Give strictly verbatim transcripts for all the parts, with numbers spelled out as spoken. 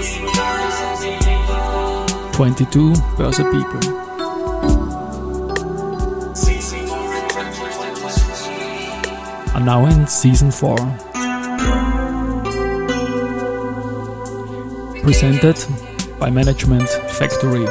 twenty-two Börse People. Are now in season four. Presented by Management Factory.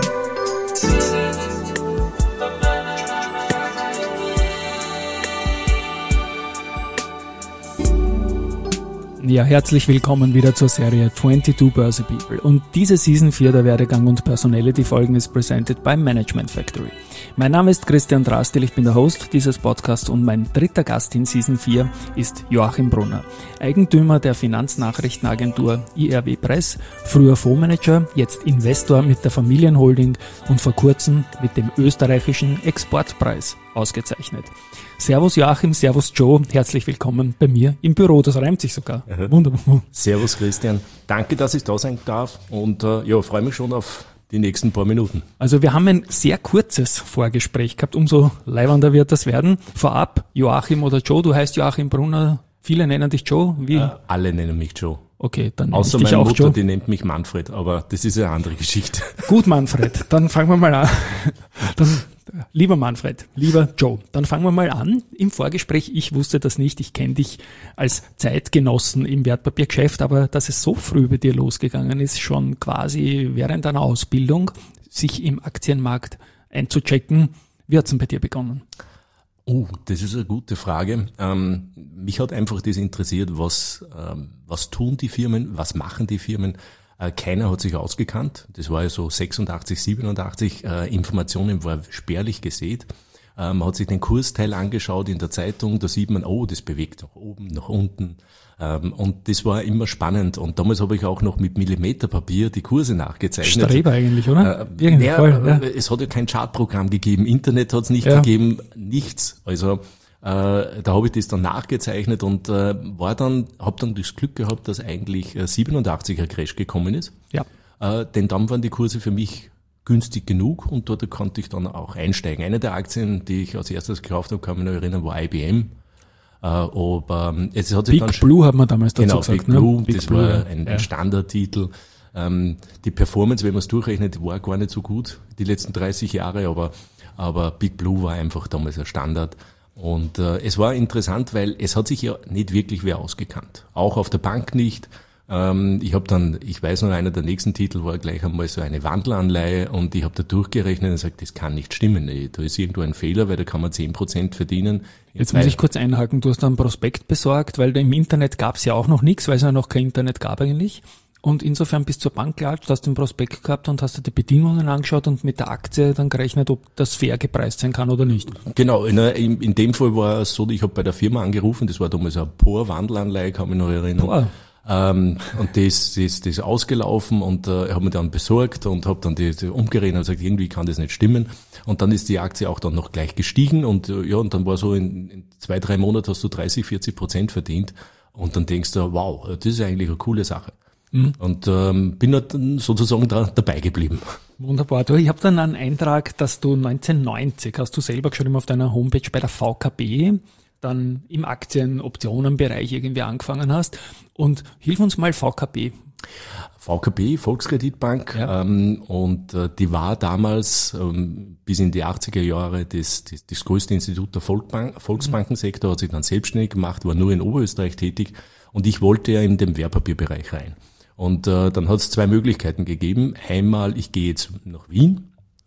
Ja, herzlich willkommen wieder zur Serie twenty-two Börse People. Und diese Season vier der Werdegang und Personality Folgen ist presented by Management Factory. Mein Name ist Christian Drastil, ich bin der Host dieses Podcasts und mein dritter Gast in Season vier ist Joachim Brunner, Eigentümer der Finanznachrichtenagentur I R W Press, früher Fondsmanager, jetzt Investor mit der Familienholding und vor kurzem mit dem österreichischen Exportpreis ausgezeichnet. Servus Joachim, servus Joe, herzlich willkommen bei mir im Büro, das reimt sich sogar. Aha. Wunderbar. Servus Christian, danke, dass ich da sein darf und äh, ja, freue mich schon auf die nächsten paar Minuten. Also wir haben ein sehr kurzes Vorgespräch gehabt, umso leiwender wird das werden. Vorab, Joachim oder Joe, du heißt Joachim Brunner, viele nennen dich Joe, wie? Äh, alle nennen mich Joe. Okay, dann nenne Außer ich dich meine auch Mutter, Joe. die nennt mich Manfred, aber das ist eine andere Geschichte. Gut, Manfred, dann fangen wir mal an. Dann, lieber Manfred, lieber Joe, dann fangen wir mal an. Im Vorgespräch, ich wusste das nicht, ich kenne dich als Zeitgenossen im Wertpapiergeschäft, aber dass es so früh bei dir losgegangen ist, schon quasi während deiner Ausbildung, sich im Aktienmarkt einzuchecken, wie hat's denn bei dir begonnen? Oh, das ist eine gute Frage. Ähm, mich hat einfach das interessiert, was, ähm, was tun die Firmen, was machen die Firmen. Äh, keiner hat sich ausgekannt. Das war ja so sechsundachtzig, siebenundachtzig. Äh, Informationen war spärlich gesät. Äh, man hat sich den Kursteil angeschaut in der Zeitung. Da sieht man, oh, das bewegt nach oben, nach unten. Ähm, und das war immer spannend. Und damals habe ich auch noch mit Millimeterpapier die Kurse nachgezeichnet. Streber eigentlich, oder? Äh, Irgendwie ja, voll, ja. Es hat ja kein Chartprogramm gegeben, Internet hat es nicht Ja. gegeben, nichts. Also äh, da habe ich das dann nachgezeichnet und äh, war dann, habe dann das Glück gehabt, dass eigentlich äh, siebenundachtziger Crash gekommen ist. Ja. Äh, denn dann waren die Kurse für mich günstig genug und dort konnte ich dann auch einsteigen. Eine der Aktien, die ich als erstes gekauft habe, kann mich noch erinnern, war I B M. Äh, aber es hat sich Big dann Blue hat man damals dazu genau, gesagt. Big Blue, ne? Big das Blue, war ein, ja. ein Standardtitel. Ähm, die Performance, wenn man es durchrechnet, war gar nicht so gut, die letzten dreißig Jahre, aber, aber Big Blue war einfach damals ein Standard. Und äh, es war interessant, weil es hat sich ja nicht wirklich wer ausgekannt. Auch auf der Bank nicht. Ähm, ich habe dann, ich weiß noch, einer der nächsten Titel war gleich einmal so eine Wandelanleihe und ich habe da durchgerechnet und gesagt, das kann nicht stimmen. Da ist irgendwo ein Fehler, weil da kann man zehn Prozent verdienen. Jetzt muss ich kurz einhaken, du hast einen Prospekt besorgt, weil im Internet gab es ja auch noch nichts, weil es ja noch kein Internet gab eigentlich. Und insofern bist du zur Bank gelatscht, hast den Prospekt gehabt und hast dir die Bedingungen angeschaut und mit der Aktie dann gerechnet, ob das fair gepreist sein kann oder nicht. Genau, in, in, in dem Fall war es so, ich habe bei der Firma angerufen, das war damals eine P O R-Wandelanleihe, kann mich noch erinnern. Boah. Ähm, und das, das, das ist ausgelaufen und äh, ich habe mir dann besorgt und habe dann die, die umgerechnet und gesagt, irgendwie kann das nicht stimmen. Und dann ist die Aktie auch dann noch gleich gestiegen und äh, ja, und dann war so in, in zwei, drei Monaten hast du dreißig, vierzig Prozent verdient und dann denkst du, wow, das ist eigentlich eine coole Sache. Mhm. Und ähm, bin dann sozusagen da, dabei geblieben. Wunderbar. Du, ich habe dann einen Eintrag, dass du neunzehnhundertneunzig, hast du selber geschrieben auf deiner Homepage bei der V K B, dann im Aktien-Optionen-Bereich irgendwie angefangen hast. Und hilf uns mal V K B. V K B, Volkskreditbank, ja. ähm, und äh, die war damals ähm, bis in die achtziger Jahre das, das, das größte Institut der Volksbank, Volksbankensektor, hat sich dann selbstständig gemacht, war nur in Oberösterreich tätig und ich wollte ja in den Wertpapierbereich rein. Und äh, dann hat es zwei Möglichkeiten gegeben. Einmal, ich gehe jetzt nach Wien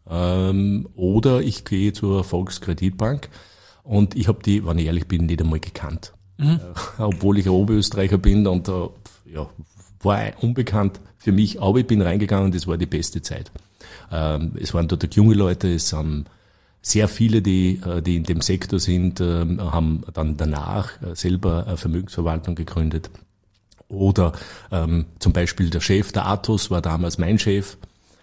ähm, oder ich gehe zur Volkskreditbank. Und ich habe die, wenn ich ehrlich bin, nicht einmal gekannt. Mhm. Äh, obwohl ich ein Oberösterreicher bin und äh, ja, war unbekannt für mich, aber ich bin reingegangen und das war die beste Zeit. Ähm, es waren dort junge Leute, es haben sehr viele, die, die in dem Sektor sind, äh, haben dann danach selber eine Vermögensverwaltung gegründet. Oder ähm, zum Beispiel der Chef, der Athos, war damals mein Chef.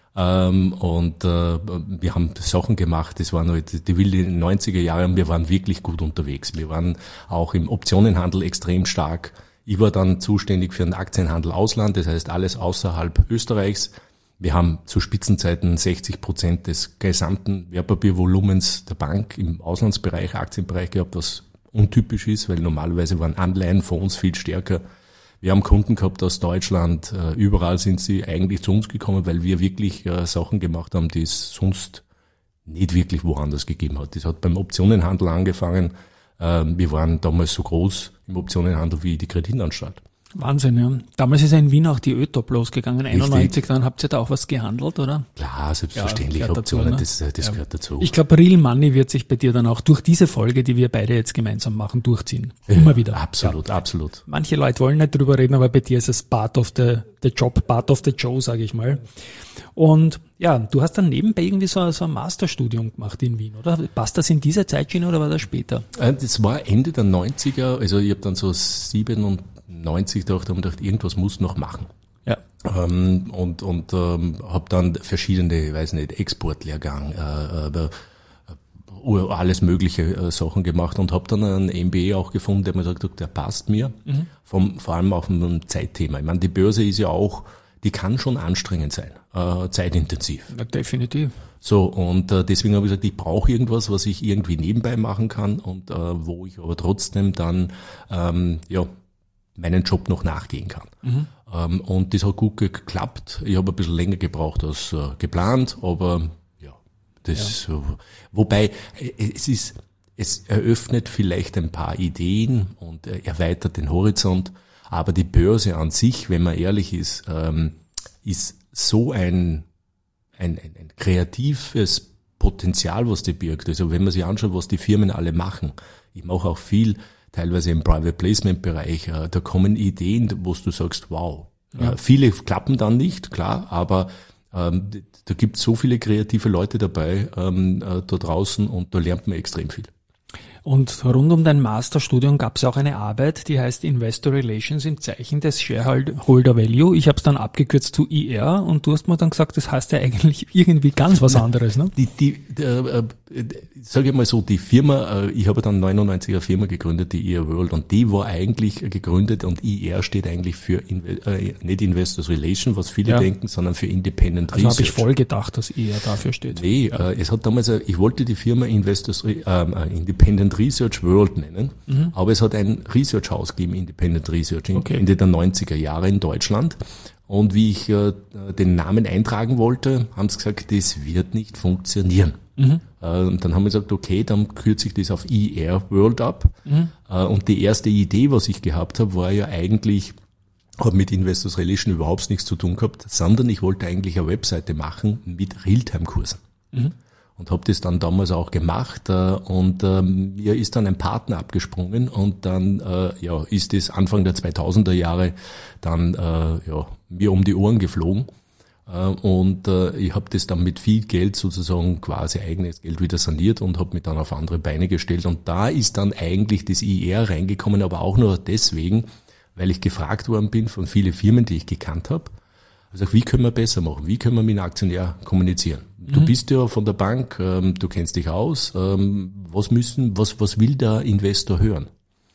Ähm, und äh, wir haben Sachen gemacht, das waren halt die wilden neunziger Jahre und wir waren wirklich gut unterwegs. Wir waren auch im Optionenhandel extrem stark. Ich war dann zuständig für den Aktienhandel Ausland, das heißt alles außerhalb Österreichs. Wir haben zu Spitzenzeiten sechzig Prozent des gesamten Wertpapiervolumens der Bank im Auslandsbereich, Aktienbereich gehabt, was untypisch ist, weil normalerweise waren Anleihen, Fonds viel stärker Wir haben Kunden gehabt aus Deutschland, äh, überall sind sie eigentlich zu uns gekommen, weil wir wirklich äh, Sachen gemacht haben, die es sonst nicht wirklich woanders gegeben hat. Das hat beim Optionenhandel angefangen. Äh, wir waren damals so groß im Optionenhandel wie die Kreditanstalt. Wahnsinn, ja. Damals ist ja in Wien auch die Ö-Top losgegangen, einundneunzig, dann habt ihr da auch was gehandelt, oder? Klar, selbstverständlich, ja, Optionen, dazu, ne? das, das ja. gehört dazu. Ich glaube, Real Money wird sich bei dir dann auch durch diese Folge, die wir beide jetzt gemeinsam machen, durchziehen. Immer ja, wieder. Absolut, ja. absolut. Manche Leute wollen nicht drüber reden, aber bei dir ist es part of the, the job, part of the Joe, sage ich mal. Und ja, du hast dann nebenbei irgendwie so, so ein Masterstudium gemacht in Wien, oder? Passt das in dieser Zeitschiene oder war das später? Das war Ende der neunziger, also ich habe dann so siebenundneunzig gedacht, habe gedacht, irgendwas muss noch machen. Ja. Ähm, und und ähm, habe dann verschiedene, ich weiß nicht, Exportlehrgang, äh, äh, alles mögliche äh, Sachen gemacht und habe dann einen M B A auch gefunden, der mir sagt, der passt mir, mhm. vom, vor allem auf ein Zeitthema. Ich meine, die Börse ist ja auch, die kann schon anstrengend sein, äh, zeitintensiv. Ja, definitiv. So, und äh, deswegen habe ich gesagt, ich brauche irgendwas, was ich irgendwie nebenbei machen kann und äh, wo ich aber trotzdem dann ähm, ja meinen Job noch nachgehen kann. Mhm. Ähm, und das hat gut geklappt. Ich habe ein bisschen länger gebraucht als äh, geplant, aber ja, das ja. Äh, wobei äh, es ist, es eröffnet vielleicht ein paar Ideen und äh, erweitert den Horizont. Aber die Börse an sich, wenn man ehrlich ist, ähm, ist so ein, ein, ein, ein kreatives Potenzial, was die birgt. Also wenn man sich anschaut, was die Firmen alle machen. Ich mache auch viel, teilweise im Private Placement Bereich. Äh, da kommen Ideen, wo du sagst, wow. Ja. Äh, viele klappen dann nicht, klar, aber ähm, da gibt es so viele kreative Leute dabei ähm, äh, da draußen und da lernt man extrem viel. Und rund um dein Masterstudium gab es auch eine Arbeit, die heißt Investor Relations im Zeichen des Shareholder Value. Ich habe es dann abgekürzt zu I R und du hast mir dann gesagt, das heißt ja eigentlich irgendwie ganz was anderes. Ne? Die, die, äh, äh, sage ich mal so, die Firma, äh, ich habe dann neunundneunzig eine Firma gegründet, die I R World, und die war eigentlich gegründet und I R steht eigentlich für Inve- äh, nicht Investors Relation, was viele ja. denken, sondern für Independent also Research. Also habe ich voll gedacht, dass I R dafür steht. Nee, ja. äh, es hat damals, äh, ich wollte die Firma Investors äh, äh, Independent Research World nennen, mhm. aber es hat ein Research-Haus gegeben, Independent Research, in, okay. Ende der neunziger Jahre in Deutschland. Und wie ich äh, den Namen eintragen wollte, haben sie gesagt, das wird nicht funktionieren. Mhm. Äh, und dann haben wir gesagt, okay, dann kürze ich das auf I R World ab. Mhm. Äh, und die erste Idee, was ich gehabt habe, war ja eigentlich, hat mit Investors Relation überhaupt nichts zu tun gehabt, sondern ich wollte eigentlich eine Webseite machen mit Realtime-Kursen. Mhm. Und habe das dann damals auch gemacht äh, und äh, mir ist dann ein Partner abgesprungen und dann äh, ja ist es Anfang der zweitausender Jahre dann äh, ja mir um die Ohren geflogen äh, und äh, ich habe das dann mit viel Geld sozusagen quasi eigenes Geld wieder saniert und habe mich dann auf andere Beine gestellt und da ist dann eigentlich das I R reingekommen, aber auch nur deswegen, weil ich gefragt worden bin von vielen Firmen, die ich gekannt habe. Also wie können wir besser machen? Wie können wir mit einem Aktionär kommunizieren? Du mhm. bist ja von der Bank, ähm, du kennst dich aus. Ähm, was müssen, was, was will der Investor hören?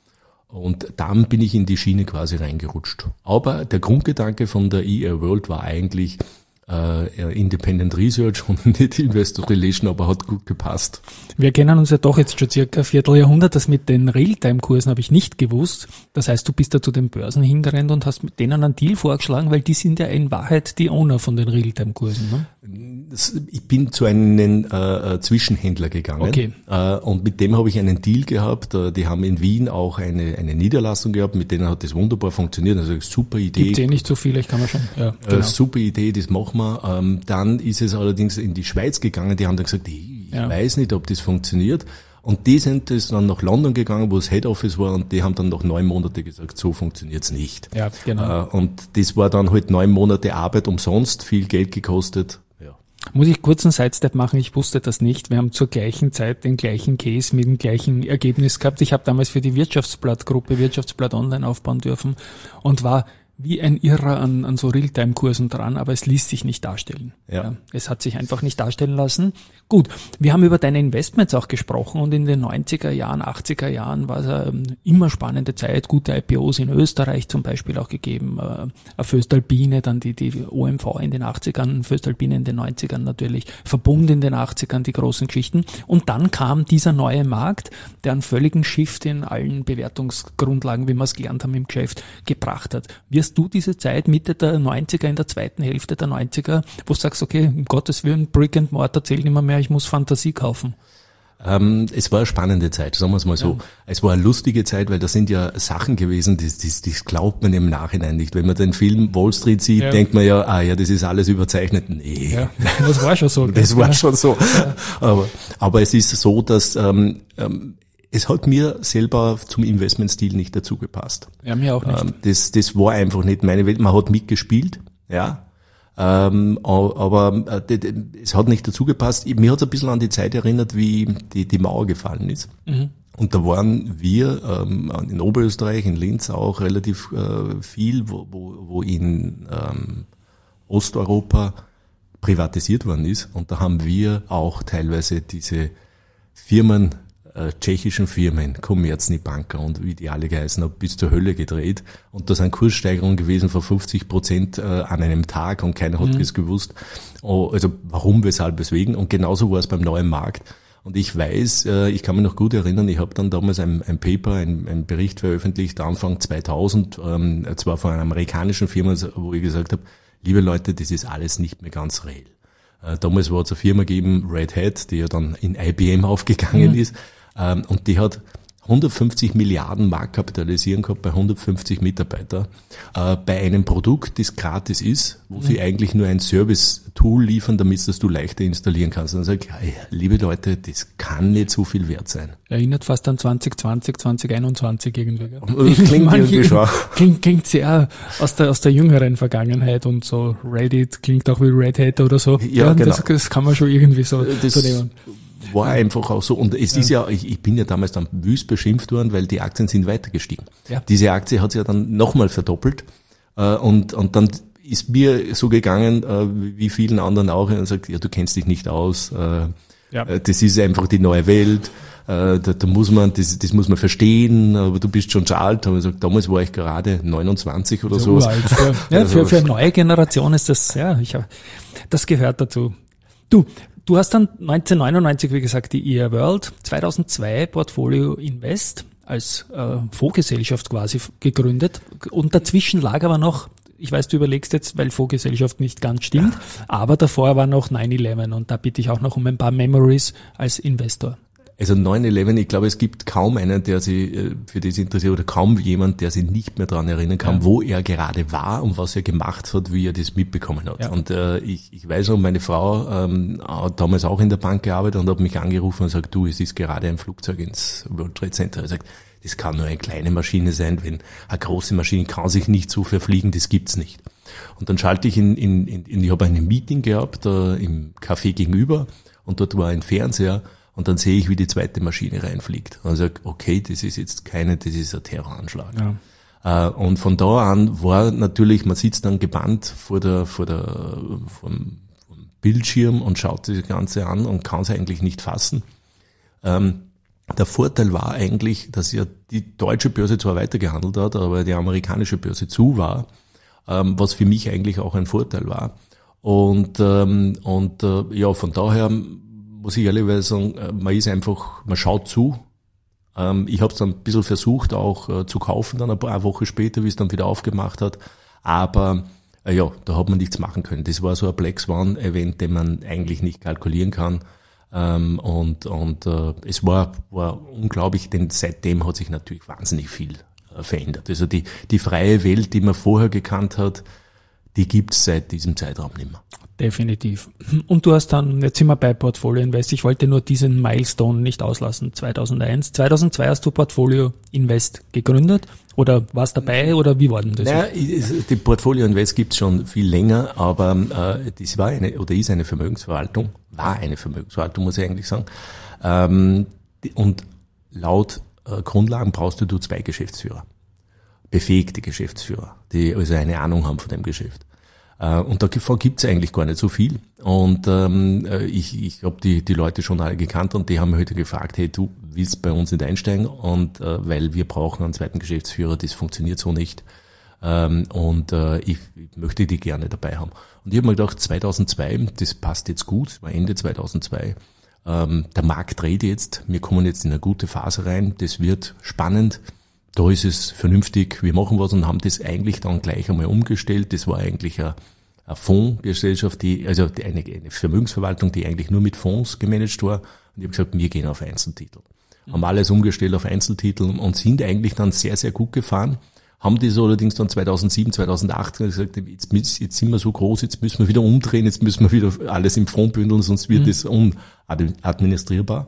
Und dann bin ich in die Schiene quasi reingerutscht. Aber der Grundgedanke von der I R World war eigentlich äh, Independent Research und nicht Investor Relation, aber hat gut gepasst. Wir kennen uns ja doch jetzt schon circa ein Vierteljahrhundert. Das mit den Realtime-Kursen habe ich nicht gewusst. Das heißt, du bist da zu den Börsen hingerannt und hast mit denen einen Deal vorgeschlagen, weil die sind ja in Wahrheit die Owner von den Realtime-Kursen, ne? Ich bin zu einem äh, Zwischenhändler gegangen okay. äh, und mit dem habe ich einen Deal gehabt. Die haben in Wien auch eine, eine Niederlassung gehabt, mit denen hat das wunderbar funktioniert. Also super Idee. Gibt eh nicht so viele, ich kann mir schon. Ja, genau. äh, super Idee, das machen wir. Ähm, dann ist es allerdings in die Schweiz gegangen. Die haben dann gesagt, ich ja. weiß nicht, ob das funktioniert. Und die sind das dann nach London gegangen, wo das Head Office war, und die haben dann nach neun Monate gesagt, so funktioniert's nicht. Ja, genau. Äh, und das war dann halt neun Monate Arbeit umsonst, viel Geld gekostet. Muss ich kurz einen Sidestep machen? Ich wusste das nicht. Wir haben zur gleichen Zeit den gleichen Case mit dem gleichen Ergebnis gehabt. Ich habe damals für die Wirtschaftsblatt-Gruppe Wirtschaftsblatt Online aufbauen dürfen und war wie ein Irrer an, an so Realtime-Kursen dran, aber es ließ sich nicht darstellen. Ja. Ja, es hat sich einfach nicht darstellen lassen. Gut, wir haben über deine Investments auch gesprochen und in den neunziger Jahren, achtziger Jahren war es eine immer spannende Zeit, gute I P Os in Österreich zum Beispiel auch gegeben, äh, Voestalpine, dann die, die O M V in den achtzigern, Voestalpine in den neunzigern natürlich, Verbund in den achtzigern, die großen Geschichten. Und dann kam dieser neue Markt, der einen völligen Shift in allen Bewertungsgrundlagen, wie wir es gelernt haben im Geschäft, gebracht hat. Wirst du diese Zeit Mitte der neunziger, in der zweiten Hälfte der neunziger, wo du sagst, okay, um Gottes Willen, Brick and Mortar zählt nicht mehr, mehr, ich muss Fantasie kaufen? Ähm, es war eine spannende Zeit, sagen wir es mal so. Ja. Es war eine lustige Zeit, weil da sind ja Sachen gewesen, das, das, das glaubt man im Nachhinein nicht. Wenn man den Film Wall Street sieht, ja. denkt man ja, ah ja, das ist alles überzeichnet. Nee. Ja, das war schon so. Das war schon so. Ja. Aber, aber es ist so, dass ähm, ähm, es hat mir selber zum Investmentstil nicht dazu gepasst. Ja, mir auch nicht. Ähm, das, das war einfach nicht meine Welt. Man hat mitgespielt, ja. Ähm, aber äh, es hat nicht dazu gepasst. Mir hat es ein bisschen an die Zeit erinnert, wie die, die Mauer gefallen ist. Mhm. Und da waren wir ähm, in Oberösterreich, in Linz auch relativ äh, viel, wo, wo, wo in ähm, Osteuropa privatisiert worden ist. Und da haben wir auch teilweise diese Firmen, äh, tschechischen Firmen, Komerční banka und wie die alle geheißen haben, bis zur Hölle gedreht. Und da sind Kurssteigerungen gewesen von fünfzig Prozent äh, an einem Tag und keiner hat es mhm. gewusst. Oh, also warum, weshalb, weswegen. Und genauso war es beim neuen Markt. Und ich weiß, äh, ich kann mich noch gut erinnern, ich habe dann damals ein, ein Paper, ein, ein Bericht veröffentlicht, Anfang zweitausend, ähm, zwar von einer amerikanischen Firma, wo ich gesagt habe, liebe Leute, das ist alles nicht mehr ganz real. Äh, damals war es eine Firma gegeben, Red Hat, die ja dann in I B M aufgegangen mhm. ist. Und die hat hundertfünfzig Milliarden Mark kapitalisieren gehabt bei hundertfünfzig Mitarbeiter, äh, bei einem Produkt, das gratis ist, wo mhm. sie eigentlich nur ein Service-Tool liefern, damit das du leichter installieren kannst. Und dann sag ich, ja, liebe Leute, das kann nicht so viel wert sein. Erinnert fast an zwanzig zwanzig, zwanzig einundzwanzig irgendwie. Das klingt irgendwie schon. Klingt, klingt sehr aus der, aus der jüngeren Vergangenheit und so Reddit klingt auch wie Red Hat oder so. Ja, ja genau. Das, das kann man schon irgendwie so, das, so nehmen. War einfach auch so. Und es ja. ist ja, ich, ich bin ja damals dann wüst beschimpft worden, weil die Aktien sind weiter gestiegen. Ja. Diese Aktie hat sich ja dann nochmal verdoppelt. Äh, und, und dann ist mir so gegangen, äh, wie vielen anderen auch, und sagt, ja, du kennst dich nicht aus. Äh, ja. äh, das ist einfach die neue Welt. Äh, da, da muss man, das, das muss man verstehen, aber du bist schon schon alt. Aber ich sag, damals war ich gerade neunundzwanzig oder so. Ja, für, für eine neue Generation ist das, ja, ich hab, das gehört dazu. Du, Du hast dann neunzehnhundertneunundneunzig, wie gesagt, die E R World, zweitausendzwei Portfolio Invest als äh, Fondsgesellschaft quasi gegründet und dazwischen lag aber noch, ich weiß, du überlegst jetzt, weil Fondsgesellschaft nicht ganz stimmt, ja. aber davor war noch nine eleven und da bitte ich auch noch um ein paar Memories als Investor. Also nine eleven, ich glaube, es gibt kaum einen, der sich für das interessiert oder kaum jemand, der sich nicht mehr daran erinnern kann, ja. wo er gerade war und was er gemacht hat, wie er das mitbekommen hat. Ja. Und äh, ich, ich weiß noch, meine Frau ähm, hat damals auch in der Bank gearbeitet und hat mich angerufen und gesagt, du, es ist gerade ein Flugzeug ins World Trade Center. Er sagt, das kann nur eine kleine Maschine sein, wenn eine große Maschine kann sich nicht so verfliegen, das gibt's nicht. Und dann schalte ich in, in, in, in ich habe ein Meeting gehabt äh, im Café gegenüber und dort war ein Fernseher. Und dann sehe ich, wie die zweite Maschine reinfliegt. Und ich sage, okay, das ist jetzt keine, das ist ein Terroranschlag. Ja. Und von da an war natürlich, man sitzt dann gebannt vor der, vor der, vom, vom Bildschirm und schaut das Ganze an und kann es eigentlich nicht fassen. Ähm, der Vorteil war eigentlich, dass ja die deutsche Börse zwar weitergehandelt hat, aber die amerikanische Börse zu war, ähm, was für mich eigentlich auch ein Vorteil war. Und, ähm, und äh, ja, von daher muss ich ehrlich sagen, man ist einfach, man schaut zu. Ich habe es dann ein bisschen versucht auch zu kaufen, dann ein paar Wochen später, wie es dann wieder aufgemacht hat. Aber ja, da hat man nichts machen können. Das war so ein Black Swan Event, den man eigentlich nicht kalkulieren kann. Und, und es war, war unglaublich, denn seitdem hat sich natürlich wahnsinnig viel verändert. Also die, die freie Welt, die man vorher gekannt hat, die gibt's seit diesem Zeitraum nicht mehr. Definitiv. Und du hast dann, jetzt sind wir bei Portfolio Invest, ich wollte nur diesen Milestone nicht auslassen, zweitausendeins. zweitausendzwei hast du Portfolio Invest gegründet oder warst dabei oder wie war denn das? Naja, die Portfolio Invest gibt's schon viel länger, aber äh, das war eine oder ist eine Vermögensverwaltung, war eine Vermögensverwaltung, muss ich eigentlich sagen. Ähm, und laut äh, Grundlagen brauchst du, du zwei Geschäftsführer. befähigte Geschäftsführer, die also eine Ahnung haben von dem Geschäft. Und davon gibt's eigentlich gar nicht so viel. Und ähm, ich, ich habe die, die Leute schon alle gekannt und die haben mich heute gefragt, hey, du willst bei uns nicht einsteigen? Und äh, weil wir brauchen einen zweiten Geschäftsführer, das funktioniert so nicht. Ähm, und äh, ich, ich möchte die gerne dabei haben. Und ich habe mir gedacht, zweitausendzwei, das passt jetzt gut, das war Ende zweitausendzwei. Ähm, der Markt dreht jetzt, wir kommen jetzt in eine gute Phase rein, das wird spannend. Da ist es vernünftig, wir machen was und haben das eigentlich dann gleich einmal umgestellt. Das war eigentlich eine, eine Fondsgesellschaft, die, also eine, eine Vermögensverwaltung, die eigentlich nur mit Fonds gemanagt war. Und ich habe gesagt, wir gehen auf Einzeltitel. Mhm. Haben alles umgestellt auf Einzeltitel und sind eigentlich dann sehr, sehr gut gefahren. Haben das allerdings dann zweitausendsieben, zweitausendacht gesagt, jetzt, jetzt sind wir so groß, jetzt müssen wir wieder umdrehen, jetzt müssen wir wieder alles im Fonds bündeln, sonst wird mhm. das unadministrierbar.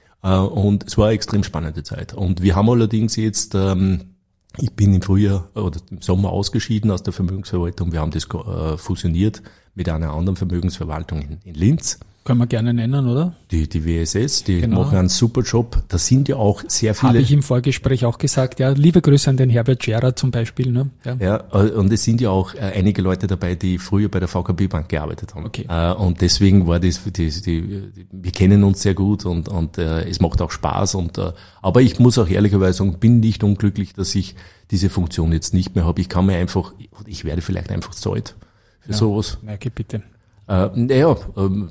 Und es war eine extrem spannende Zeit. Und wir haben allerdings jetzt, ähm, ich bin im Frühjahr oder im Sommer ausgeschieden aus der Vermögensverwaltung. Wir haben das äh, fusioniert mit einer anderen Vermögensverwaltung in, in Linz. Können wir gerne nennen, oder? Die, die W S S, die genau. machen einen super Job. Da sind ja auch sehr viele. Habe ich im Vorgespräch auch gesagt, ja. Liebe Grüße an den Herbert Scherer zum Beispiel, ne? Ja, ja, und es sind ja auch einige Leute dabei, die früher bei der V K B Bank gearbeitet haben. Okay. Und deswegen war das, die, die, die, wir kennen uns sehr gut und, und äh, es macht auch Spaß. Und äh, aber ich muss auch ehrlicherweise sagen, bin nicht unglücklich, dass ich diese Funktion jetzt nicht mehr habe. Ich kann mir einfach, ich werde vielleicht einfach zu alt für ja, sowas. Merke bitte. Äh, naja, ähm,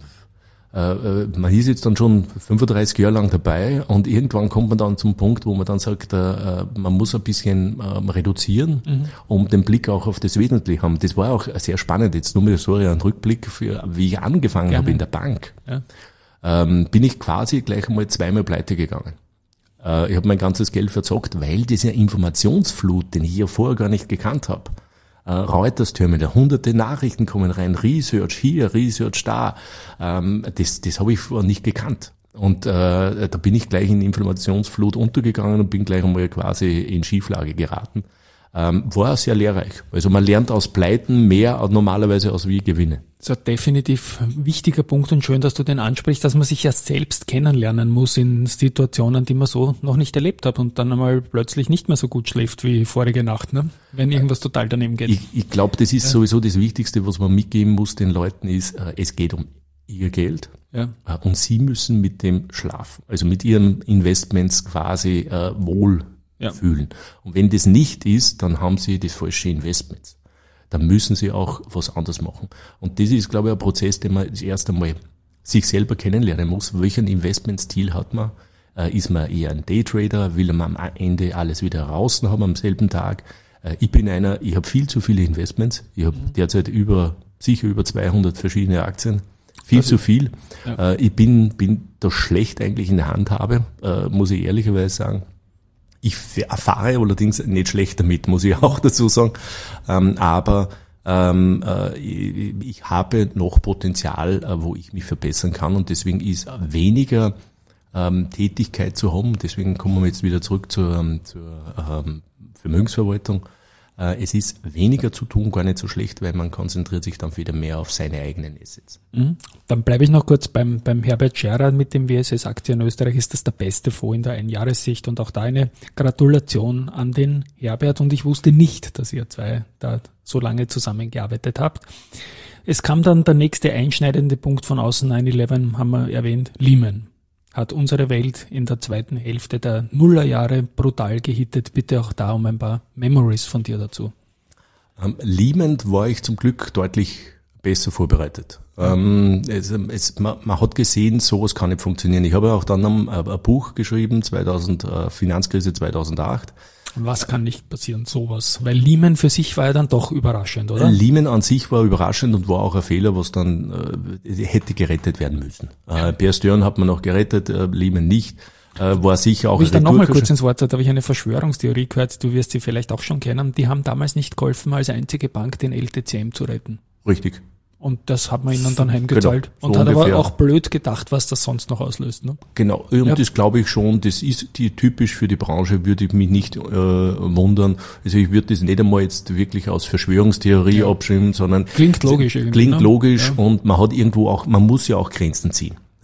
man ist jetzt dann schon fünfunddreißig Jahre lang dabei und irgendwann kommt man dann zum Punkt, wo man dann sagt, man muss ein bisschen reduzieren, mhm. um den Blick auch auf das Wesentliche haben. Das war auch sehr spannend. Jetzt nur mal so ein Rückblick, für wie ich angefangen Gerne. habe in der Bank. Ja. Ähm, bin ich quasi gleich einmal zweimal pleite gegangen. Äh, ich habe mein ganzes Geld verzockt, weil dieser Informationsflut, den ich hier vorher gar nicht gekannt habe, Uh, Reuters-Terminal, hunderte Nachrichten kommen rein, Research hier, Research da, ähm, das, das habe ich vorher nicht gekannt. Und äh, da bin ich gleich in Informationsflut untergegangen und bin gleich einmal quasi in Schieflage geraten. Ähm, war sehr lehrreich. Also man lernt aus Pleiten mehr als normalerweise aus wie Gewinne. So definitiv ein wichtiger Punkt und schön, dass du den ansprichst, dass man sich ja selbst kennenlernen muss in Situationen, die man so noch nicht erlebt hat und dann einmal plötzlich nicht mehr so gut schläft wie vorige Nacht, ne? Wenn irgendwas total daneben geht. Ich, ich glaube, das ist ja. sowieso das Wichtigste, was man mitgeben muss den Leuten ist, äh, es geht um ihr Geld ja. äh, und sie müssen mit dem schlafen, also mit ihren Investments quasi äh, wohl ja. fühlen. Und wenn das nicht ist, dann haben sie das falsche Investments. Dann müssen sie auch was anderes machen. Und das ist, glaube ich, ein Prozess, den man das erste Mal sich selber kennenlernen muss. Welchen Investmentstil hat man? Äh, ist man eher ein Daytrader? Will man am Ende alles wieder raus haben am selben Tag? Äh, ich bin einer, ich habe viel zu viele Investments. Ich habe mhm. derzeit über, sicher über zweihundert verschiedene Aktien. Viel also, zu viel. Ja. Äh, ich bin, bin da schlecht eigentlich in der Handhabe, äh, muss ich ehrlicherweise sagen. Ich erfahre allerdings nicht schlecht damit, muss ich auch dazu sagen. Ähm, aber ähm, äh, ich, ich habe noch Potenzial, äh, wo ich mich verbessern kann. Und deswegen ist weniger ähm, Tätigkeit zu haben. Deswegen kommen wir jetzt wieder zurück zur, ähm, zur ähm, Vermögensverwaltung. Äh, es ist weniger zu tun, gar nicht so schlecht, weil man konzentriert sich dann wieder mehr auf seine eigenen Assets. Mhm. Dann bleibe ich noch kurz beim, beim Herbert Scherer mit dem W S S Aktien Österreich. Ist das der beste Fonds in der Einjahressicht und auch da eine Gratulation an den Herbert. Und ich wusste nicht, dass ihr zwei da so lange zusammengearbeitet habt. Es kam dann der nächste einschneidende Punkt von außen, neun elf, haben wir erwähnt, Lehman. Hat unsere Welt in der zweiten Hälfte der Nullerjahre brutal gehittet. Bitte auch da um ein paar Memories von dir dazu. Ähm, Lehman war ich zum Glück deutlich besser vorbereitet. Ähm, es, es, man, man hat gesehen, sowas kann nicht funktionieren. Ich habe auch dann ein, ein Buch geschrieben, zweitausend, äh, Finanzkrise zweitausendacht. Was kann nicht passieren, sowas? Weil Lehman für sich war ja dann doch überraschend, oder? Lehman an sich war überraschend und war auch ein Fehler, was dann äh, hätte gerettet werden müssen. Ja. Äh, Bear Stearns hat man noch gerettet, äh, Lehman nicht. Äh, war sicher auch... Wenn ich dann nochmal kurz ins Wort, da habe ich eine Verschwörungstheorie gehört, du wirst sie vielleicht auch schon kennen. Die haben damals nicht geholfen, als einzige Bank den L T C M zu retten. Richtig. Und das hat man ihnen dann heimgezahlt. Genau, so und hat ungefähr. Aber auch blöd gedacht, was das sonst noch auslöst. Ne? Genau, und ja. das glaube ich schon, das ist die typisch für die Branche, würde ich mich nicht äh, wundern. Also ich würde das nicht einmal jetzt wirklich aus Verschwörungstheorie ja. abschreiben, sondern klingt logisch irgendwie. Klingt ne? logisch ja. und man hat irgendwo auch, man muss ja auch Grenzen ziehen.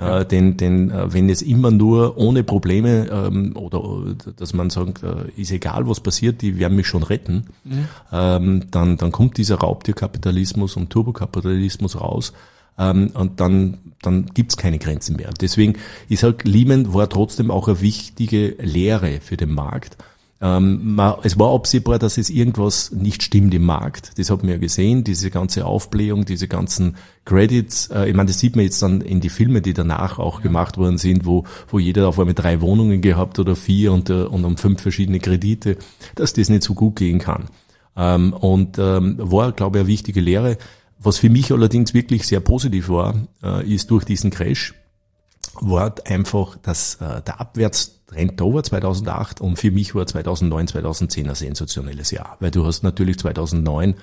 Ja. Äh, denn denn äh, wenn es immer nur ohne Probleme ähm, oder dass man sagt, äh, ist egal, was passiert, die werden mich schon retten, mhm. ähm, dann dann kommt dieser Raubtierkapitalismus und Turbokapitalismus raus. Ähm, und dann dann gibt's keine Grenzen mehr. Deswegen, ich sag, Lehman war trotzdem auch eine wichtige Lehre für den Markt. Ähm, man, es war absehbar, dass es irgendwas nicht stimmt im Markt. Das hat man ja gesehen, diese ganze Aufblähung, diese ganzen Credits. Äh, ich meine, das sieht man jetzt dann in die Filme, die danach auch ja. gemacht worden sind, wo wo jeder auf einmal drei Wohnungen gehabt oder vier und, äh, und um fünf verschiedene Kredite, dass das nicht so gut gehen kann. Ähm, und ähm, war, glaube ich, eine wichtige Lehre. Was für mich allerdings wirklich sehr positiv war, äh, ist durch diesen Crash, war einfach, dass äh, der Abwärtstrend da war zweitausendacht und für mich war zweitausendneun, zweitausendzehn ein sensationelles Jahr, weil du hast natürlich zweitausendneun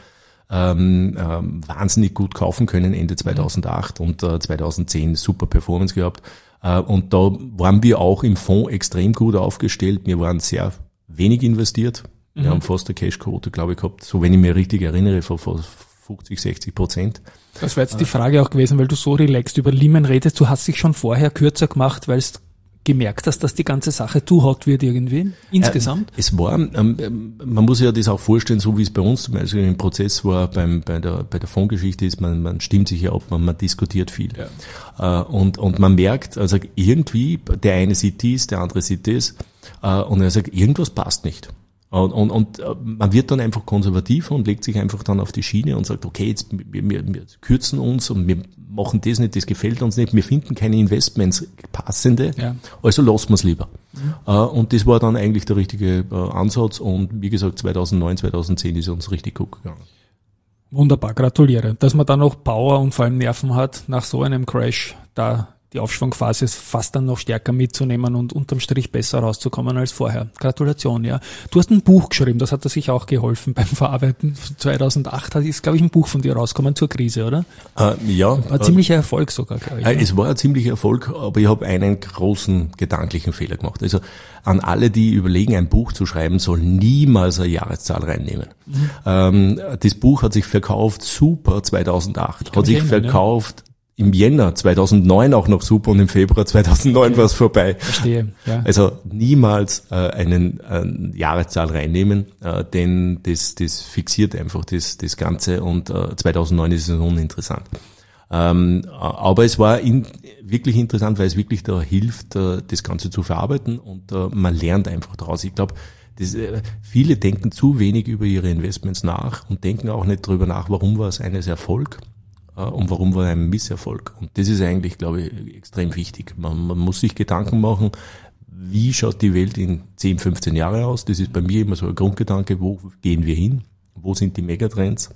ähm, ähm, wahnsinnig gut kaufen können, Ende zweitausendacht, und äh, zweitausendzehn super Performance gehabt, äh, und da waren wir auch im Fonds extrem gut aufgestellt, wir waren sehr wenig investiert, mhm. wir haben fast eine Cashquote, glaube ich, gehabt, so wenn ich mich richtig erinnere, von, von fünfzig, sechzig Prozent. Das wäre jetzt die Frage auch gewesen, weil du so relaxed über Lehman redest. Du hast dich schon vorher kürzer gemacht, weil du gemerkt hast, dass die ganze Sache too hot wird irgendwie insgesamt? Äh, es war, ähm, man muss ja das auch vorstellen, so wie es bei uns zum Beispiel im Prozess war, beim, bei der, bei der Fondsgeschichte ist, man, man stimmt sich ja ab, man, man diskutiert viel. Ja. Äh, und, und man merkt, also irgendwie, der eine sieht dies, der andere sieht das, äh, und er sagt, irgendwas passt nicht. Und, und, und man wird dann einfach konservativ und legt sich einfach dann auf die Schiene und sagt, okay, jetzt wir, wir, wir kürzen uns und wir machen das nicht, das gefällt uns nicht, wir finden keine Investments passende, ja. also lassen wir es lieber. Mhm. Und das war dann eigentlich der richtige Ansatz und wie gesagt, zweitausendneun, zweitausendzehn ist uns richtig gut gegangen. Wunderbar, gratuliere. Dass man dann noch Power und vor allem Nerven hat, nach so einem Crash, da die Aufschwungphase fast dann noch stärker mitzunehmen und unterm Strich besser rauszukommen als vorher. Gratulation, ja. Du hast ein Buch geschrieben, das hat dir sicher auch geholfen beim Verarbeiten. zweitausendacht ist, glaube ich, ein Buch von dir rausgekommen zur Krise, oder? Äh, ja. War ein ziemlicher Erfolg sogar, glaube ich. Äh, es war ein ziemlicher Erfolg, aber ich habe einen großen gedanklichen Fehler gemacht. Also an alle, die überlegen, ein Buch zu schreiben, sollen niemals eine Jahreszahl reinnehmen. Mhm. Ähm, das Buch hat sich verkauft, super, zweitausendacht. Hat sich erinnern, verkauft, ja. Im Jänner zweitausendneun auch noch super und im Februar zweitausendneun okay. war es vorbei. Verstehe, ja. Also niemals äh, einen äh, Jahreszahl reinnehmen, äh, denn das, das fixiert einfach das, das Ganze und äh, zweitausendneun ist es uninteressant. Ähm, aber es war in, wirklich interessant, weil es wirklich da hilft, äh, das Ganze zu verarbeiten und äh, man lernt einfach daraus. Ich glaube, das, äh, viele denken zu wenig über ihre Investments nach und denken auch nicht darüber nach, warum war es eines Erfolg. Und warum war ein Misserfolg? Und das ist eigentlich, glaube ich, extrem wichtig. Man, man muss sich Gedanken machen, wie schaut die Welt in zehn, fünfzehn Jahre aus? Das ist bei mir immer so ein Grundgedanke, wo gehen wir hin? Wo sind die Megatrends?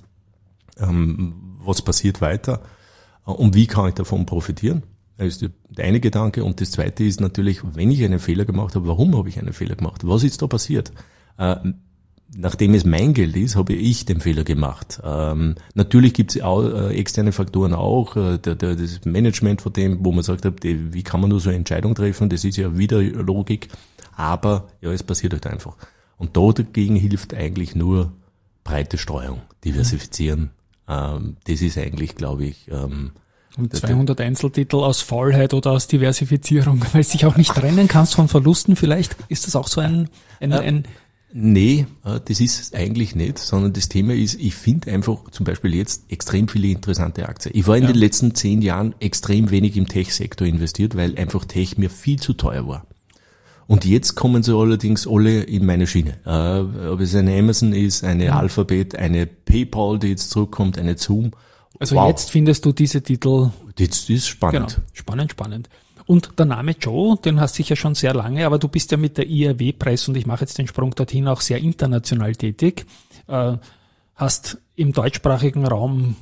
Ähm, was passiert weiter? Und wie kann ich davon profitieren? Das ist der eine Gedanke. Und das zweite ist natürlich, wenn ich einen Fehler gemacht habe, warum habe ich einen Fehler gemacht? Was ist da passiert? Äh, Nachdem es mein Geld ist, habe ich den Fehler gemacht. Ähm, natürlich gibt es auch äh, externe Faktoren auch, äh, der, der, das Management von dem, wo man sagt, die, wie kann man nur so eine Entscheidung treffen, das ist ja wieder Logik, aber ja, es passiert halt einfach. Und da dagegen hilft eigentlich nur breite Streuung, diversifizieren. Ähm, das ist eigentlich, glaube ich... Ähm, Und zweihundert Einzeltitel aus Faulheit oder aus Diversifizierung, weil du dich auch nicht trennen kannst von Verlusten, vielleicht ist das auch so ein... ein, äh, ein Nee, das ist es eigentlich nicht, sondern das Thema ist, ich finde einfach zum Beispiel jetzt extrem viele interessante Aktien. Ich war in ja. den letzten zehn Jahren extrem wenig im Tech-Sektor investiert, weil einfach Tech mir viel zu teuer war. Und jetzt kommen sie allerdings alle in meine Schiene. Äh, ob es eine Amazon ist, eine ja. Alphabet, eine PayPal, die jetzt zurückkommt, eine Zoom. Also wow. Jetzt findest du diese Titel... Das ist spannend. Genau. Spannend, spannend. Und der Name Joe, den hast du sicher schon sehr lange, aber du bist ja mit der I R W-Press, und ich mache jetzt den Sprung dorthin, auch sehr international tätig, äh, hast im deutschsprachigen Raum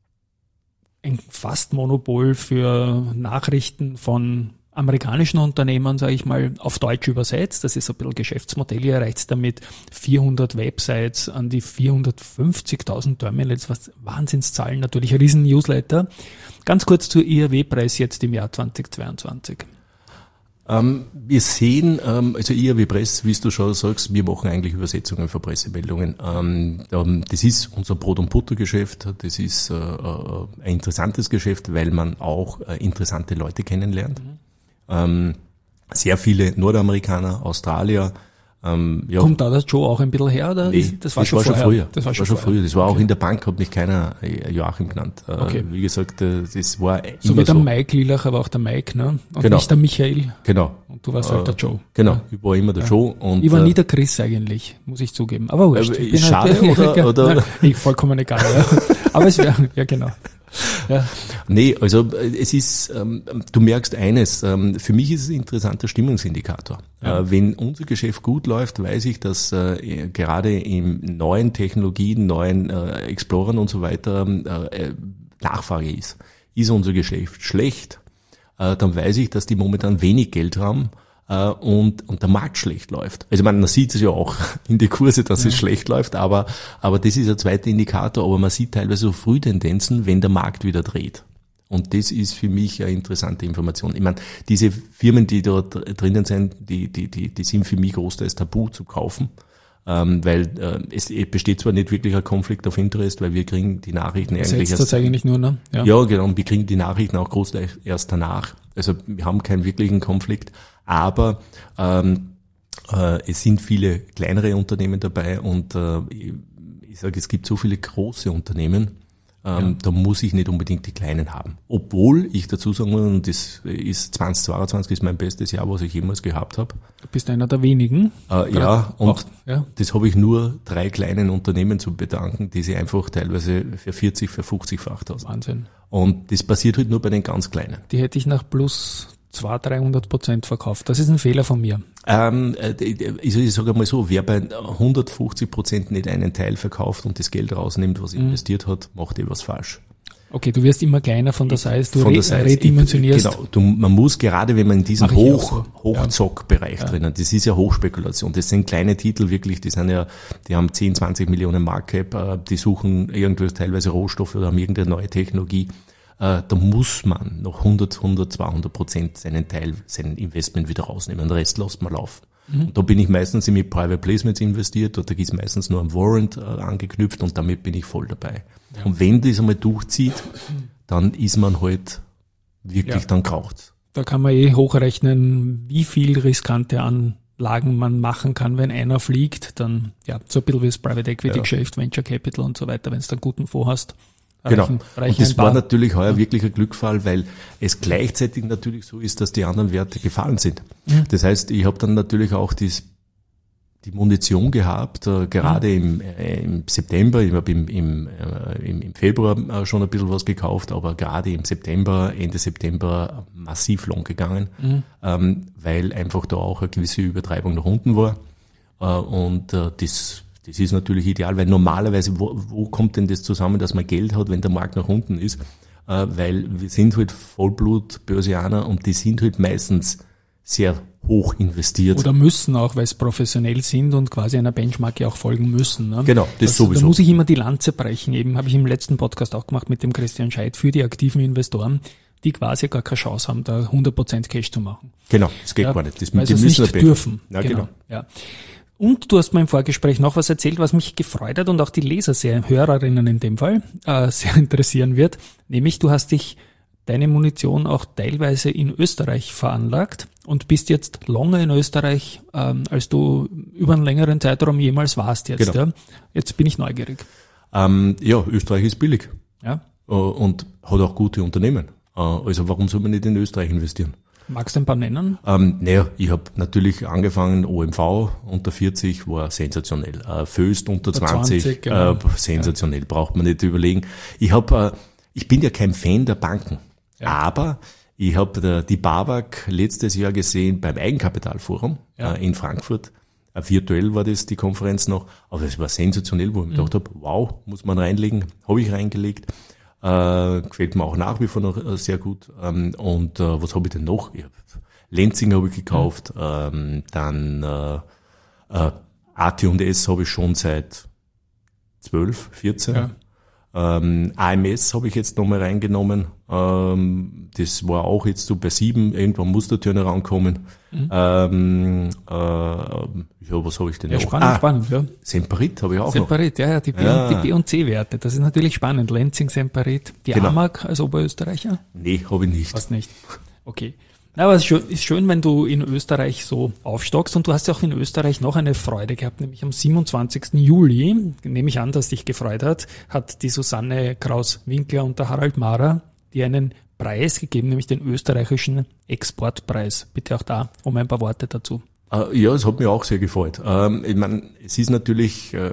ein fast Monopol für Nachrichten von amerikanischen Unternehmen, sage ich mal, auf Deutsch übersetzt. Das ist ein bisschen Geschäftsmodell. Ihr erreicht damit vierhundert Websites an die vierhundertfünfzigtausend Terminals, was Wahnsinnszahlen, natürlich ein riesen Newsletter. Ganz kurz zur I R W-Preis jetzt im Jahr zweitausendzweiundzwanzig. Ähm, wir sehen, ähm, also I A W Press, wie du schon sagst, wir machen eigentlich Übersetzungen für Pressemeldungen. Ähm, ähm, das ist unser Brot- und Buttergeschäft. Das ist äh, äh, ein interessantes Geschäft, weil man auch äh, interessante Leute kennenlernt. Mhm. Ähm, sehr viele Nordamerikaner, Australier. Ähm, ja. Kommt da der Joe auch ein bisschen her? Oder? Nee, das war, das schon, war schon früher. Das war schon, das war schon früher. Das war okay. auch in der Bank, hat mich keiner Joachim genannt. Okay. Wie gesagt, das war immer so. Wie der so. Mike Lillach, aber auch der Mike, ne? Und genau. nicht der Michael. Genau. Und du warst halt der Joe. Genau, ja. ich war immer der ja. Joe. Und ich war nie der Chris eigentlich, muss ich zugeben. Aber wurscht. Äh, ich bin schade halt, oder? ja, oder? Nein, vollkommen egal. Ja. Aber es wäre, ja genau. Ja. Nee, also es ist, ähm, du merkst eines, ähm, für mich ist es ein interessanter Stimmungsindikator. Ja. Äh, wenn unser Geschäft gut läuft, weiß ich, dass äh, gerade in neuen Technologien, neuen äh, Explorern und so weiter äh, Nachfrage ist. Ist unser Geschäft schlecht, äh, dann weiß ich, dass die momentan wenig Geld haben, Uh, und, und der Markt schlecht läuft. Also man, man sieht es ja auch in die Kurse, dass ja. es schlecht läuft, aber, aber das ist ein zweiter Indikator, aber man sieht teilweise so Frühtendenzen, wenn der Markt wieder dreht. Und das ist für mich eine interessante Information. Ich meine, diese Firmen, die dort drinnen sind, die, die, die, die sind für mich großteils tabu zu kaufen. Ähm, weil äh, es besteht zwar nicht wirklich ein Konflikt of Interest, weil wir kriegen die Nachrichten das eigentlich erst... das eigentlich nur, ne? Ja. ja, genau, und wir kriegen die Nachrichten auch großteils erst danach. Also wir haben keinen wirklichen Konflikt, aber ähm, äh, es sind viele kleinere Unternehmen dabei und äh, ich, ich sage, es gibt so viele große Unternehmen, ähm, ja. da muss ich nicht unbedingt die kleinen haben. Obwohl ich dazu sagen muss, und das ist zweitausendzweiundzwanzig ist mein bestes Jahr, was ich jemals gehabt habe. Du bist einer der wenigen. Äh, ja, und auch, ja. das habe ich nur drei kleinen Unternehmen zu bedanken, die sie einfach teilweise für vierzig, für fünfzig-facht aus. Wahnsinn. Und das passiert halt nur bei den ganz Kleinen. Die hätte ich nach plus zweihundert, dreihundert Prozent verkauft. Das ist ein Fehler von mir. Ähm, also ich sage mal so, wer bei hundertfünfzig Prozent nicht einen Teil verkauft und das Geld rausnimmt, was er mhm. investiert hat, macht eh was falsch. Okay, du wirst immer kleiner von der Size, du von der re- Size. redimensionierst. Genau, du, man muss gerade, wenn man in diesem Hoch, so. Hochzock-Bereich ja. drinnen, das ist ja Hochspekulation, das sind kleine Titel wirklich, die sind ja, die haben zehn, zwanzig Millionen Market Cap, die suchen irgendwas, teilweise Rohstoffe oder haben irgendeine neue Technologie. Da muss man noch hundert, hundert, zweihundert Prozent seinen Teil, sein Investment wieder rausnehmen, den Rest lässt man laufen. Mhm. Und da bin ich meistens mit Private Placements investiert, oder da ist meistens nur ein Warrant äh, angeknüpft und damit bin ich voll dabei. Ja. Und wenn das einmal durchzieht, dann ist man halt wirklich, ja. dann kraucht's. Da kann man eh hochrechnen, wie viel riskante Anlagen man machen kann, wenn einer fliegt, dann, ja, so ein bisschen wie das Private Equity Geschäft, ja. Venture Capital und so weiter, wenn du einen guten Fonds hast. Genau. Reichen, reichen und das war natürlich heuer ja. wirklich ein Glücksfall, weil es gleichzeitig natürlich so ist, dass die anderen Werte gefallen sind. Ja. Das heißt, ich habe dann natürlich auch dies, die Munition gehabt, äh, gerade ja. im, äh, im September, ich habe im, im, äh, im, im Februar äh, schon ein bisschen was gekauft, aber gerade im September, Ende September massiv long gegangen, ja. ähm, weil einfach da auch eine gewisse Übertreibung nach unten war. Äh, und äh, das Das ist natürlich ideal, weil normalerweise, wo, wo kommt denn das zusammen, dass man Geld hat, wenn der Markt nach unten ist? Äh, weil wir sind halt Vollblut-Börsianer und die sind halt meistens sehr hoch investiert. Oder müssen auch, weil sie professionell sind und quasi einer Benchmark ja auch folgen müssen. Ne? Genau, das, das sowieso. Da muss ich immer die Lanze brechen. Eben habe ich im letzten Podcast auch gemacht mit dem Christian Scheidt für die aktiven Investoren, die quasi gar keine Chance haben, da hundert Prozent Cash zu machen. Genau, das geht ja, gar nicht. Das, weil die sie es nicht dürfen. Ja, genau. genau. Ja. Und du hast mir im Vorgespräch noch was erzählt, was mich gefreut hat und auch die Leser, sehr, Hörerinnen in dem Fall, äh, sehr interessieren wird. Nämlich, du hast dich deine Munition auch teilweise in Österreich veranlagt und bist jetzt länger in Österreich, ähm, als du über einen längeren Zeitraum jemals warst jetzt. Genau. Ja? Jetzt bin ich neugierig. Ähm, ja, Österreich ist billig. Ja. Äh, und hat auch gute Unternehmen. Äh, also warum soll man nicht in Österreich investieren? Magst du ein paar nennen? Ähm, naja, ich habe natürlich angefangen, O M V unter vierzig war sensationell. Äh, Föst unter zwanzig, zwanzig genau. äh, sensationell, ja. Braucht man nicht überlegen. Ich habe, äh, ich bin ja kein Fan der Banken, ja. aber ich habe die BAWAG letztes Jahr gesehen beim Eigenkapitalforum ja. äh, in Frankfurt. Äh, virtuell war das die Konferenz noch, aber es war sensationell, wo ich mir mhm. gedacht habe, wow, muss man reinlegen, habe ich reingelegt. Äh, gefällt mir auch nach wie vor noch äh, sehr gut. Ähm, und äh, was habe ich denn noch? Ich hab, Lenzing habe ich gekauft, mhm. ähm, dann äh, äh, A T und S habe ich schon seit zwölf, vierzehn. Ja. Ähm, A M S habe ich jetzt nochmal reingenommen. Ähm, das war auch jetzt so bei sieben. Irgendwann muss der Turnaround kommen. Mhm. Ähm, äh, ja, was habe ich denn ja, noch? Spannend, ah, spannend, ja. Semperit habe ich auch Semperit, noch. ja, ja, die B, ja. Und, die B und C-Werte. Das ist natürlich spannend. Lenzing, Semperit. Die genau. A M A G als Oberösterreicher? Nee, habe ich nicht. Hast nicht. Okay. Ja, aber es ist schön, ist schön, wenn du in Österreich so aufstockst, und du hast ja auch in Österreich noch eine Freude gehabt, nämlich am siebenundzwanzigsten Juli, nehme ich an, dass dich gefreut hat, hat die Susanne Kraus-Winkler und der Harald Mara dir einen Preis gegeben, nämlich den österreichischen Exportpreis. Bitte auch da um ein paar Worte dazu. Uh, ja, es hat mir auch sehr gefreut. Ähm, ich meine, es ist natürlich... Äh,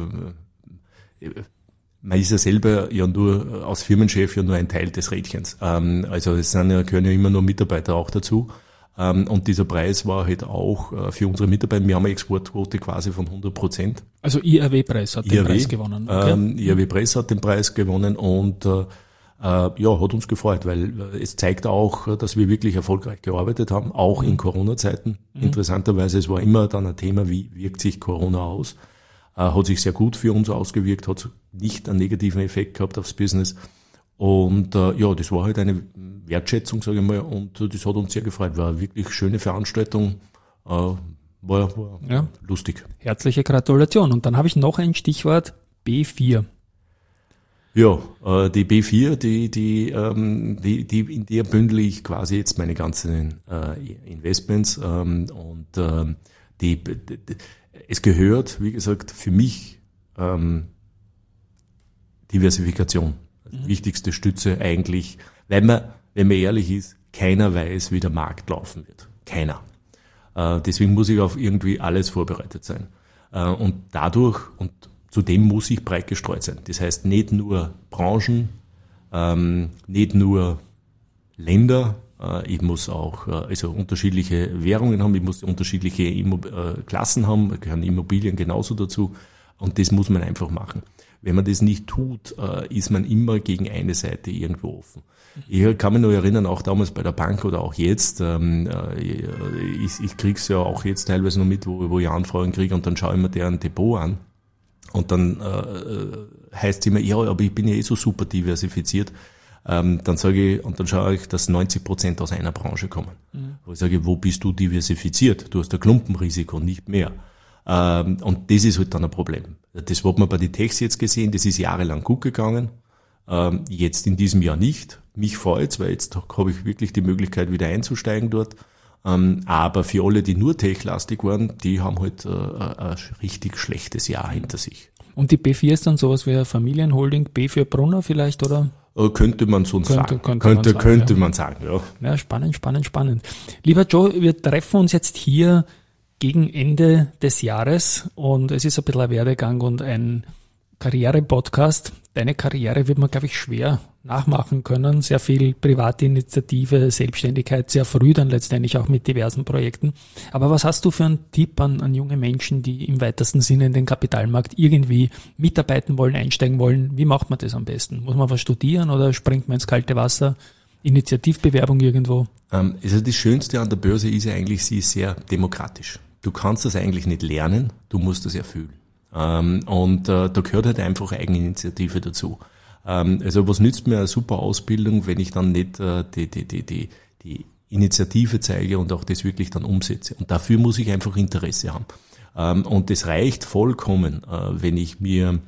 äh, Man ist ja selber ja nur als Firmenchef ja nur ein Teil des Rädchens. Ähm, also es sind ja, gehören ja immer nur Mitarbeiter auch dazu. Ähm, und dieser Preis war halt auch äh, für unsere Mitarbeiter, wir haben eine Exportquote quasi von hundert Prozent. Also I R W-Preis hat I R W, den Preis gewonnen. Okay. Ähm, I R W-Preis hat den Preis gewonnen und äh, äh, ja, hat uns gefreut, weil äh, es zeigt auch, dass wir wirklich erfolgreich gearbeitet haben, auch mhm. in Corona-Zeiten. Mhm. Interessanterweise, es war immer dann ein Thema, wie wirkt sich Corona aus. Hat sich sehr gut für uns ausgewirkt, hat nicht einen negativen Effekt gehabt aufs Business. Und äh, ja, das war halt eine Wertschätzung, sage ich mal, und äh, das hat uns sehr gefreut. War eine wirklich schöne Veranstaltung, äh, war, war ja. lustig. Herzliche Gratulation. Und dann habe ich noch ein Stichwort, B vier. Ja, äh, die B vier, die, die, ähm, die, die, in der bündel ich quasi jetzt meine ganzen äh, Investments ähm, und äh, die, die es gehört, wie gesagt, für mich ähm, Diversifikation. Mhm. Wichtigste Stütze eigentlich, weil man, wenn man ehrlich ist, keiner weiß, wie der Markt laufen wird. Keiner. Äh, deswegen muss ich auf irgendwie alles vorbereitet sein. Äh, und dadurch, und zudem muss ich breit gestreut sein. Das heißt, nicht nur Branchen, ähm, nicht nur Länder, ich muss auch also unterschiedliche Währungen haben, ich muss unterschiedliche Immo- Klassen haben, da gehören Immobilien genauso dazu und das muss man einfach machen. Wenn man das nicht tut, ist man immer gegen eine Seite irgendwo offen. Ich kann mich noch erinnern, auch damals bei der Bank oder auch jetzt, ich, ich krieg's ja auch jetzt teilweise noch mit, wo, wo ich Anfragen kriege und dann schaue ich mir deren Depot an und dann äh, heißt es immer, ja, aber ich bin ja eh so super diversifiziert. Ähm, dann sage ich, und dann schaue ich, dass neunzig Prozent aus einer Branche kommen. Mhm. Wo ich sage, wo bist du diversifiziert? Du hast ein Klumpenrisiko, nicht mehr. Ähm, und das ist halt dann ein Problem. Das hat man bei den Techs jetzt gesehen, das ist jahrelang gut gegangen. Ähm, jetzt in diesem Jahr nicht. Mich freut's, weil jetzt habe ich wirklich die Möglichkeit, wieder einzusteigen dort. Ähm, aber für alle, die nur techlastig waren, die haben halt äh, ein richtig schlechtes Jahr hinter sich. Und die B vier ist dann sowas wie eine Familienholding, B für Brunner vielleicht, oder? Könnte man so könnte, sagen. Könnte, könnte, man sagen, könnte ja. man sagen, ja. Ja, spannend, spannend, spannend. Lieber Joe, wir treffen uns jetzt hier gegen Ende des Jahres und es ist ein bisschen ein Werdegang und ein Karriere-Podcast. Deine Karriere wird man, glaube ich, schwer nachmachen können. Sehr viel private Initiative, Selbstständigkeit, sehr früh dann letztendlich auch mit diversen Projekten. Aber was hast du für einen Tipp an, an junge Menschen, die im weitesten Sinne in den Kapitalmarkt irgendwie mitarbeiten wollen, einsteigen wollen? Wie macht man das am besten? Muss man was studieren oder springt man ins kalte Wasser? Initiativbewerbung irgendwo? Ähm, also das Schönste an der Börse ist ja eigentlich, sie ist sehr demokratisch. Du kannst das eigentlich nicht lernen, du musst das erfüllen. Ähm, und äh, da gehört halt einfach Eigeninitiative dazu. Ähm, also was nützt mir eine super Ausbildung, wenn ich dann nicht äh, die, die, die, die, die Initiative zeige und auch das wirklich dann umsetze. Und dafür muss ich einfach Interesse haben. Ähm, und das reicht vollkommen, äh, wenn ich mir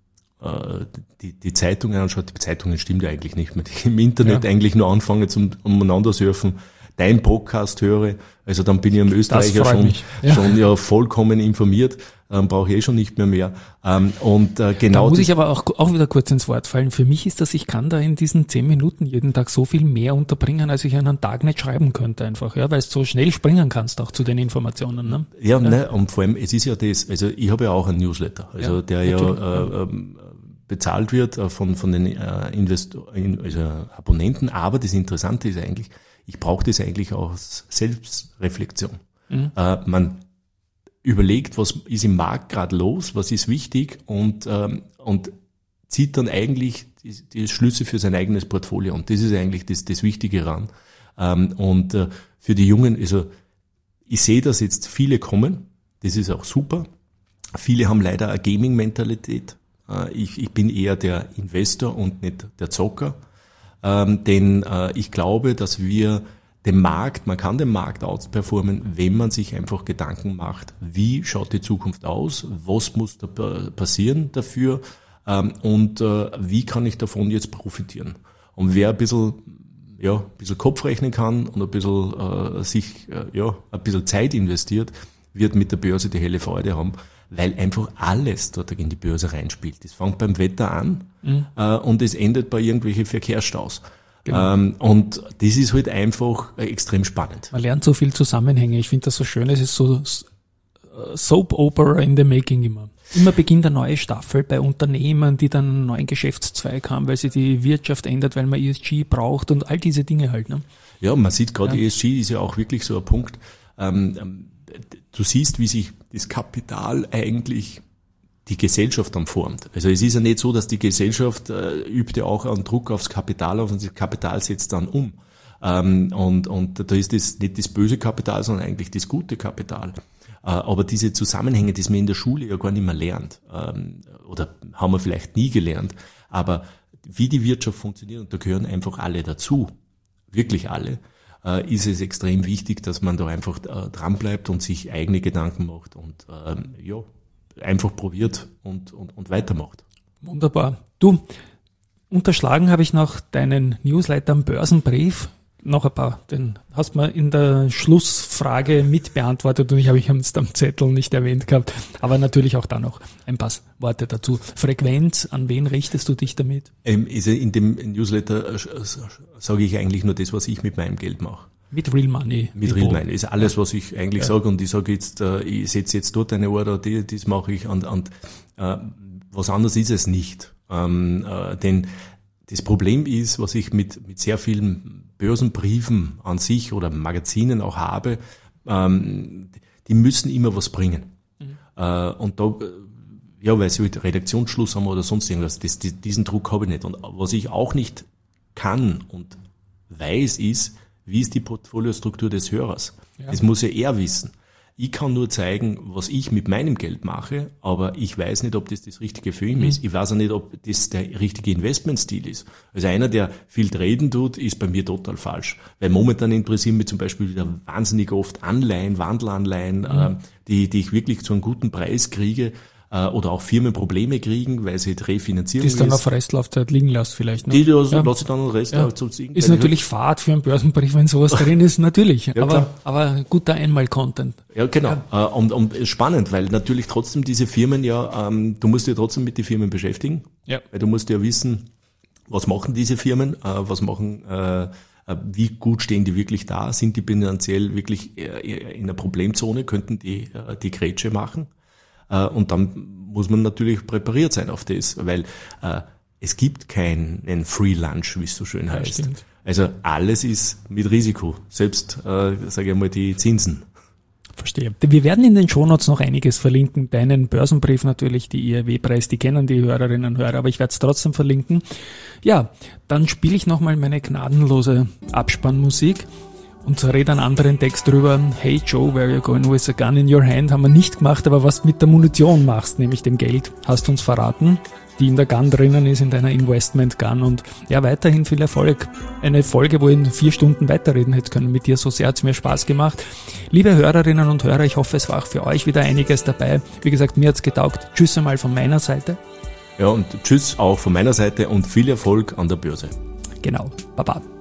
äh, die, die Zeitungen anschaue. Die Zeitungen stimmt ja eigentlich nicht mehr. Die im Internet ja. eigentlich nur anfange zum umeinander surfen, dein Podcast höre, also dann bin ich im Österreicher schon, ja. schon ja vollkommen informiert, ähm, brauche ich eh schon nicht mehr mehr. Ähm, und äh, genau. Da muss ich aber auch, auch wieder kurz ins Wort fallen. Für mich ist das, ich kann da in diesen zehn Minuten jeden Tag so viel mehr unterbringen, als ich an einem Tag nicht schreiben könnte einfach, ja, weil du so schnell springen kannst auch zu den Informationen. Ne? Ja, ja. Ne, und vor allem, es ist ja das, also ich habe ja auch einen Newsletter, also ja, der ja äh, äh, bezahlt wird äh, von von den äh, Investor, also Abonnenten, aber das Interessante ist eigentlich, ich brauche das eigentlich auch als Selbstreflexion. Mhm. Äh, man überlegt, was ist im Markt gerade los, was ist wichtig und ähm, und zieht dann eigentlich die, die Schlüsse für sein eigenes Portfolio. Und das ist eigentlich das, das Wichtige ran. Ähm, und äh, für die Jungen, also ich sehe, dass jetzt viele kommen, das ist auch super. Viele haben leider eine Gaming-Mentalität. Äh, ich, ich bin eher der Investor und nicht der Zocker. Ähm, denn äh, ich glaube, dass wir den Markt, man kann den Markt outperformen, wenn man sich einfach Gedanken macht, wie schaut die Zukunft aus, was muss da passieren dafür ähm, und äh, wie kann ich davon jetzt profitieren. Und wer ein bisschen, ja, ein bisschen Kopf rechnen kann und ein bisschen äh, sich, äh, ja, ein bisschen Zeit investiert, wird mit der Börse die helle Freude haben, weil einfach alles dort in die Börse reinspielt. Das fängt beim Wetter an mhm. äh, und es endet bei irgendwelchen Verkehrsstaus. Genau. Ähm, und das ist halt einfach extrem spannend. Man lernt so viel Zusammenhänge. Ich finde das so schön. Es ist so Soap Opera in the making immer. Immer beginnt eine neue Staffel bei Unternehmen, die dann einen neuen Geschäftszweig haben, weil sich die Wirtschaft ändert, weil man E S G braucht und all diese Dinge halt. Ne? Ja, man sieht gerade, ja. E S G ist ja auch wirklich so ein Punkt. Ähm, du siehst, wie sich das Kapital eigentlich die Gesellschaft dann formt. Also es ist ja nicht so, dass die Gesellschaft äh, übt ja auch einen Druck aufs Kapital auf und das Kapital setzt dann um. Ähm, und, und da ist das nicht das böse Kapital, sondern eigentlich das gute Kapital. Äh, aber diese Zusammenhänge, die man in der Schule ja gar nicht mehr lernt, ähm, oder haben wir vielleicht nie gelernt, aber wie die Wirtschaft funktioniert, und da gehören einfach alle dazu, wirklich alle, äh, ist es extrem wichtig, dass man da einfach äh, dranbleibt und sich eigene Gedanken macht und ähm, ja, einfach probiert und, und, und weitermacht. Wunderbar. Du, unterschlagen habe ich noch deinen Newsletter am Börsenbrief. Noch ein paar, den hast du mir in der Schlussfrage mitbeantwortet und ich habe ich jetzt am Zettel nicht erwähnt gehabt. Aber natürlich auch da noch ein paar Worte dazu. Frequenz, an wen richtest du dich damit? Ähm, also in dem Newsletter sage ich eigentlich nur das, was ich mit meinem Geld mache. Mit Real Money. Mit Real Money ist alles, was ich eigentlich ja. sage. Und ich sage jetzt, ich setze jetzt dort eine Order, die, das mache ich. Und, und äh, was anderes ist es nicht. Ähm, äh, denn das Problem ist, was ich mit, mit sehr vielen Börsenbriefen an sich oder Magazinen auch habe, ähm, die müssen immer was bringen. Mhm. Äh, und da, ja, weil sie halt Redaktionsschluss haben oder sonst irgendwas, das, die, diesen Druck habe ich nicht. Und was ich auch nicht kann und weiß, ist, wie ist die Portfoliostruktur des Hörers? Ja. Das muss ja er wissen. Ich kann nur zeigen, was ich mit meinem Geld mache, aber ich weiß nicht, ob das das Richtige für ihn mhm. ist. Ich weiß auch nicht, ob das der richtige Investmentstil ist. Also einer, der viel traden tut, ist bei mir total falsch. Weil momentan interessieren mich zum Beispiel wieder wahnsinnig oft Anleihen, Wandelanleihen, mhm. äh, die, die ich wirklich zu einem guten Preis kriege. Oder auch Firmen Probleme kriegen, weil sie refinanzieren. Die ist dann auf Restlaufzeit liegen lässt vielleicht. Ne? Die lasse ja. lass ich dann auf Restlaufzeit ja. liegen. Ist natürlich Fahrt für einen Börsenbrief, wenn sowas drin ist, natürlich. Ja, aber, aber guter Einmal-Content. Ja, genau. Ja. Und, und spannend, weil natürlich trotzdem diese Firmen ja, ähm, du musst dich trotzdem mit den Firmen beschäftigen. Ja. Weil du musst ja wissen, was machen diese Firmen, äh, was machen, äh, wie gut stehen die wirklich da, sind die finanziell wirklich in einer Problemzone, könnten die die Grätsche machen. Und dann muss man natürlich präpariert sein auf das, weil äh, es gibt keinen Free Lunch, wie es so schön heißt. Ja, also alles ist mit Risiko, selbst, äh, sage ich mal, die Zinsen. Verstehe. Wir werden in den Shownotes noch einiges verlinken. Deinen Börsenbrief natürlich, die I R W-Preis, die kennen die Hörerinnen und Hörer, aber ich werde es trotzdem verlinken. Ja, dann spiele ich nochmal meine gnadenlose Abspannmusik. Und rede einen anderen Text drüber. Hey Joe, where you going with a gun in your hand? Haben wir nicht gemacht, aber was du mit der Munition machst, nämlich dem Geld, hast du uns verraten, die in der Gun drinnen ist, in deiner Investment Gun. Und ja, weiterhin viel Erfolg. Eine Folge, wo ich in vier Stunden weiterreden hätte können mit dir. So sehr hat es mir Spaß gemacht. Liebe Hörerinnen und Hörer, ich hoffe, es war auch für euch wieder einiges dabei. Wie gesagt, mir hat's getaugt. Tschüss einmal von meiner Seite. Ja, und tschüss auch von meiner Seite und viel Erfolg an der Börse. Genau. Baba.